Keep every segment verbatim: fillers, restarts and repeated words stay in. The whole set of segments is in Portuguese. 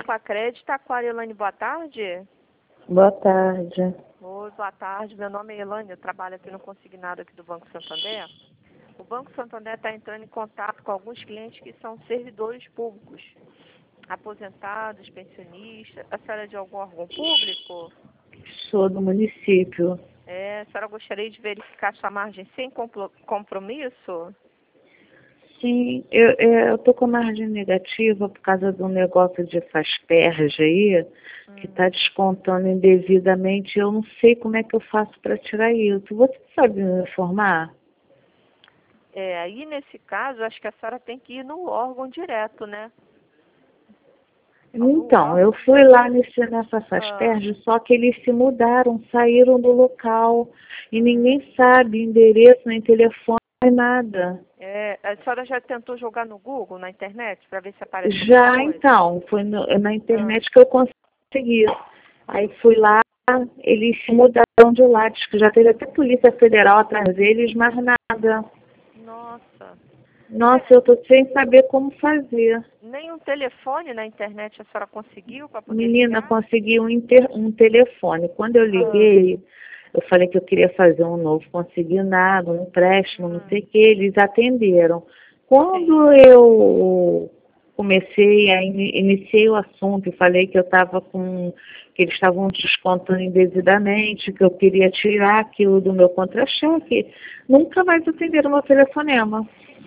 Facred, Taquarelane, boa tarde. Boa tarde. Oi, boa tarde. Meu nome é Elane, eu trabalho aqui no consignado aqui do Banco Santander. O Banco Santander está entrando em contato com alguns clientes que são servidores públicos, aposentados, pensionistas. A senhora é de algum órgão público? Sou do município. É, a senhora gostaria de verificar sua margem sem compro- compromisso? Sim, eu eu tô com margem negativa por causa do negócio de Fasperge aí, que Hum. está descontando indevidamente. Eu não sei como é que eu faço para tirar isso. Você sabe me informar? É, aí nesse caso, acho que a senhora tem que ir no órgão direto, né? Então, eu fui lá nesse, nessa Fasperge, só que eles se mudaram, saíram do local e ninguém sabe endereço, nem telefone, nem nada. É, a senhora já tentou jogar no Google, na internet, para ver se aparece Já, alguma coisa? então, foi no- na internet que eu consegui. Aí fui lá, eles se mudaram de lá, diz que já teve até Polícia Federal atrás deles, mas nada. Nossa. Nossa, eu tô sem saber como fazer. Nem um telefone na internet a senhora conseguiu para poder Menina, ligar? consegui um, inter, um telefone. Quando eu liguei, eu falei que eu queria fazer um novo, consegui nada, um empréstimo, não sei o que, eles atenderam. Quando eu comecei a in, iniciei o assunto e falei que eu estava com, que eles estavam descontando indevidamente, que eu queria tirar aquilo do meu contra-cheque, nunca mais atenderam meu telefonema.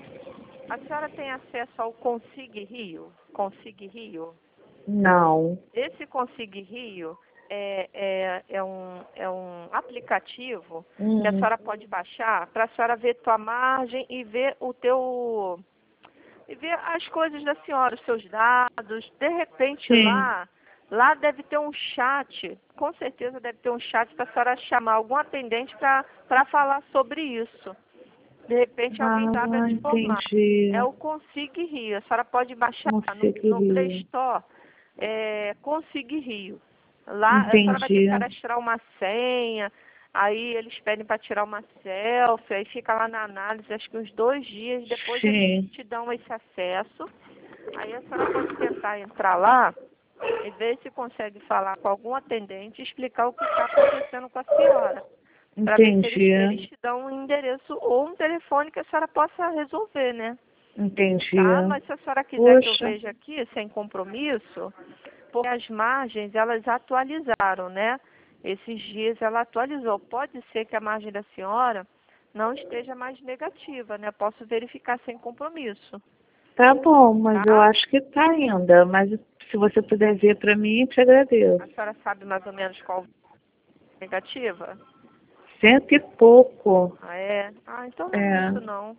A senhora tem acesso ao Consig Rio? Consig Rio? Não. Esse Consig Rio é, é, é, um, é um aplicativo Hum. que a senhora pode baixar para a senhora ver tua margem e ver o teu e ver as coisas da senhora, os seus dados. De repente Sim. lá, lá deve ter um chat, com certeza deve ter um chat para a senhora chamar algum atendente para falar sobre isso. De repente alguém Ah, sabe te informar. entendi. É o Consig Rio. A senhora pode baixar Consig no, no Play Rio. Store, é, Consig Rio. Lá a senhora vai ter Entendi. que cadastrar uma senha, aí eles pedem para tirar uma selfie, aí fica lá na análise, acho que uns dois dias, depois Sim. eles te dão esse acesso. Aí a senhora pode tentar entrar lá e ver se consegue falar com algum atendente e explicar o que está acontecendo com a senhora. Para ver se eles, Entendi. eles te dão um endereço ou um telefone que a senhora possa resolver, né? Entendi. Tá? Mas se a senhora quiser que eu Poxa. veja aqui, sem compromisso, porque as margens, elas atualizaram, né? Esses dias ela atualizou. Pode ser que a margem da senhora não esteja mais negativa, né? Posso verificar sem compromisso. Tá bom, mas Tá? eu acho que tá ainda. Mas se você puder ver para mim, eu te agradeço. A senhora sabe mais ou menos qual negativa? Cento e pouco. Ah, é? Ah, então não é É. muito não.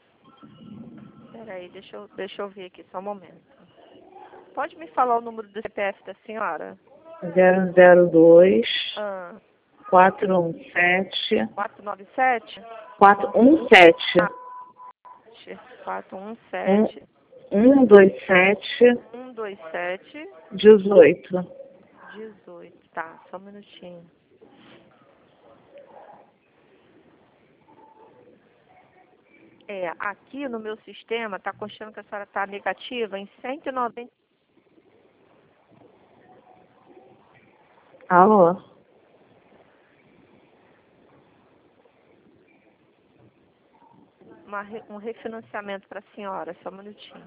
Peraí, deixa eu, deixa eu ver aqui, só um momento. Pode me falar o número do C P F da senhora? zero zero dois, Ah, quatro um sete, quatro nove sete? quatro um sete, quatro um um, sete, um dois sete, um dois sete, dezoito. dezoito. Tá, só um minutinho. É, aqui no meu sistema tá constando que a senhora tá negativa em cento e noventa. Alô? Uma, re- um refinanciamento para a senhora, só um minutinho.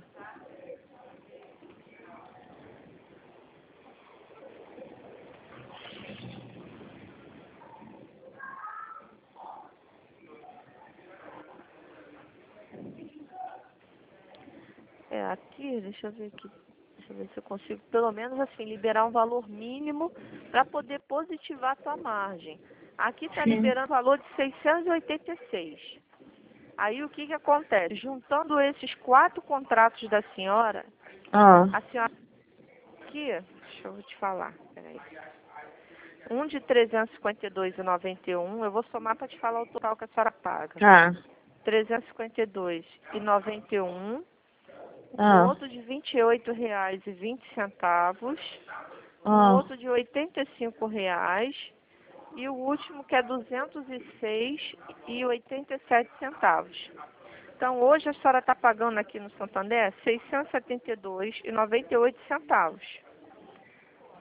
É, aqui, deixa eu ver aqui. Deixa eu ver se eu consigo, pelo menos assim, liberar um valor mínimo para poder positivar a tua margem. Aqui está Sim. liberando valor de seiscentos e oitenta e seis. Aí o que que acontece? Juntando esses quatro contratos da senhora, Ah, a senhora aqui, deixa eu te falar, peraí. Um de trezentos e cinquenta e dois reais e noventa e um, eu vou somar para te falar o total que a senhora paga. tá. trezentos e cinquenta e dois reais e noventa e um, um Ah, outro de vinte e oito reais e vinte centavos, um ah. outro de oitenta e cinco reais e o último que é duzentos e seis reais e oitenta e sete centavos. Então hoje a senhora está pagando aqui no Santander seiscentos e setenta e dois reais e noventa e oito centavos.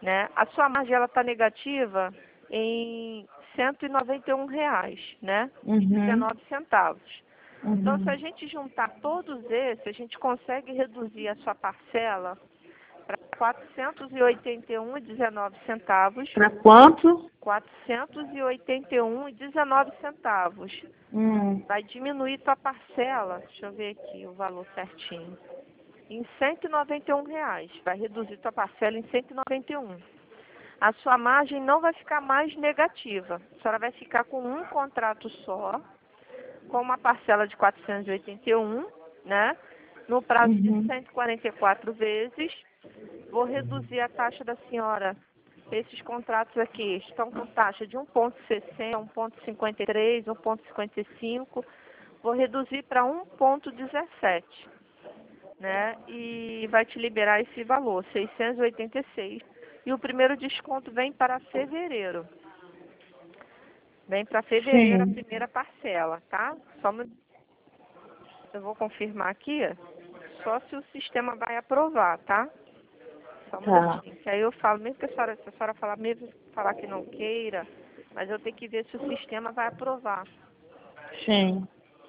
né? A sua margem ela está negativa em cento e noventa e um reais, né? Uhum. E dezenove centavos. Uhum. Então, se a gente juntar todos esses, a gente consegue reduzir a sua parcela para quatrocentos e oitenta e um reais e dezenove centavos. Para quanto? quatrocentos e oitenta e um reais e dezenove centavos. Hum. Vai diminuir tua parcela, deixa eu ver aqui o valor certinho, em cento e noventa e um reais. Vai reduzir tua parcela em cento e noventa e um. A sua margem não vai ficar mais negativa. A senhora vai ficar com um contrato só, com uma parcela de quatrocentos e oitenta e um, né? No prazo Uhum. de cento e quarenta e quatro vezes. Vou reduzir a taxa da senhora. Esses contratos aqui estão com taxa de um vírgula sessenta, um vírgula cinquenta e três, um vírgula cinquenta e cinco. Vou reduzir para um vírgula dezessete, né? E vai te liberar esse valor, seiscentos e oitenta e seis. E o primeiro desconto vem para fevereiro. Vem para fevereiro a Sim. primeira parcela, tá? Só uma... Eu vou confirmar aqui, só se o sistema vai aprovar, tá? Só um Tá. minutinho. Que aí eu falo, mesmo que a senhora, se a senhora falar, mesmo falar que não queira, mas eu tenho que ver se o sistema vai aprovar. Sim.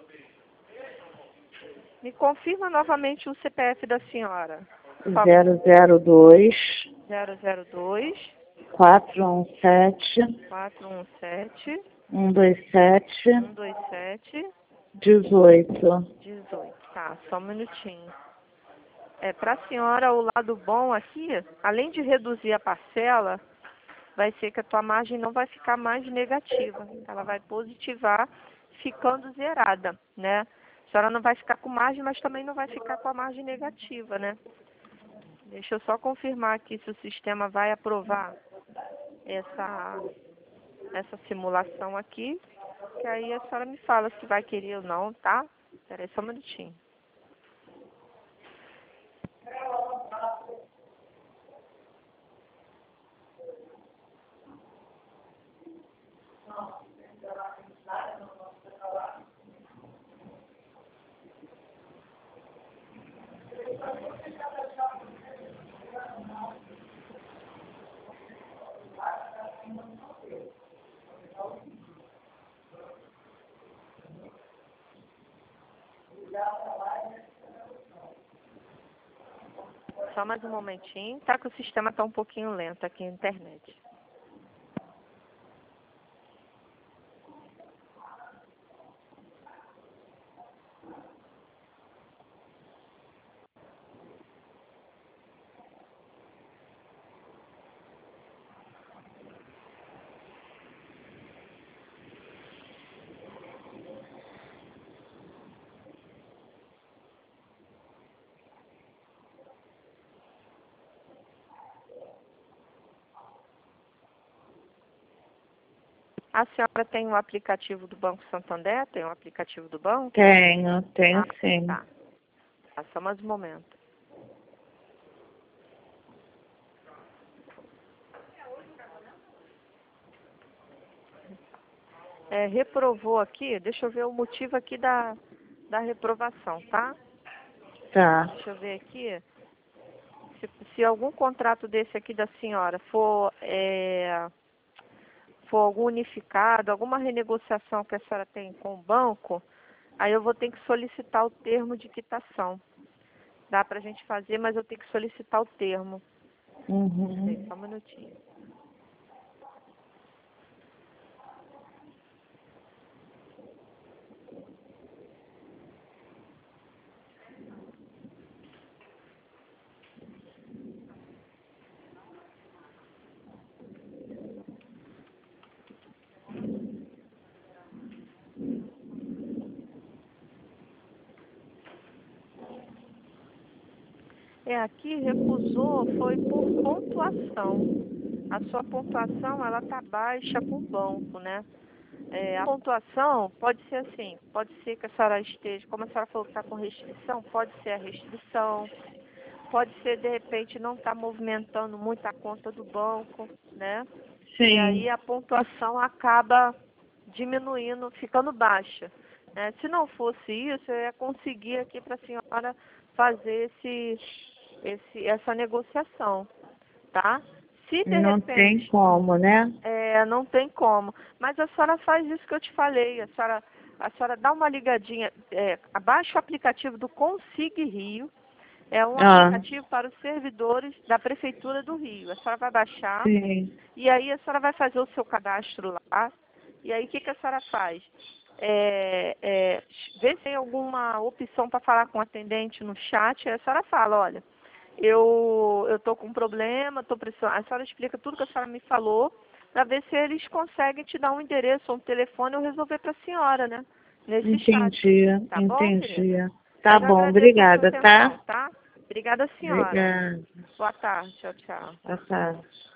Me confirma novamente o C P F da senhora. Por favor. zero zero dois, zero zero dois, quatro um sete, quatro um sete, um dois sete, um dois sete, dezoito. dezoito. Tá, só um minutinho. É, para a senhora, o lado bom aqui, além de reduzir a parcela, vai ser que a tua margem não vai ficar mais negativa. Ela vai positivar, ficando zerada, né? A senhora não vai ficar com margem, mas também não vai ficar com a margem negativa, né? Deixa eu só confirmar aqui se o sistema vai aprovar essa, essa simulação aqui, que aí a senhora me fala se vai querer ou não, tá? Espera aí só um minutinho. Só mais um momentinho, tá? Que o sistema tá um pouquinho lento aqui na internet. A senhora tem o aplicativo do Banco Santander? Tem o aplicativo do banco? Tenho, tenho Ah, sim. tá. Tá, só mais um momento. É, reprovou aqui, deixa eu ver o motivo aqui da, da reprovação, tá? Tá. Deixa eu ver aqui. Se, se algum contrato desse aqui da senhora for, é, for algum unificado, alguma renegociação que a senhora tem com o banco, aí eu vou ter que solicitar o termo de quitação. Dá pra gente fazer, mas eu tenho que solicitar o termo. Uhum. Só um minutinho. É, aqui recusou foi por pontuação. A sua pontuação, ela tá baixa com o banco, né? É, a pontuação pode ser assim, pode ser que a senhora esteja, como a senhora falou que está com restrição, pode ser a restrição, pode ser, de repente, não estar movimentando muito a conta do banco, né? Sim. E aí a pontuação acaba diminuindo, ficando baixa, né? Se não fosse isso, eu ia conseguir aqui para a senhora fazer esse, esse, essa negociação, tá? Se Se de Não repente, tem como, né? É, não tem como. Mas a senhora faz isso que eu te falei. A senhora, a senhora dá uma ligadinha, é, abaixa o aplicativo do Consig Rio. É um Ah, aplicativo para os servidores da Prefeitura do Rio. A senhora vai baixar sim. e aí a senhora vai fazer o seu cadastro lá. E aí o que, que a senhora faz? É, é, vê se tem alguma opção para falar com o atendente no chat. Aí a senhora fala, olha, eu eu tô com um problema, tô precisando. A senhora explica tudo que a senhora me falou, para ver se eles conseguem te dar um endereço ou um telefone ou resolver para a senhora, né? Nesse chat. Entendi, Tá bom, entendi. querida? Tá Mas eu bom, agradeço a sua obrigada, atenção, tá? tá? Obrigada, senhora. Obrigada. Boa tarde. Tchau, tchau. Tá, tá.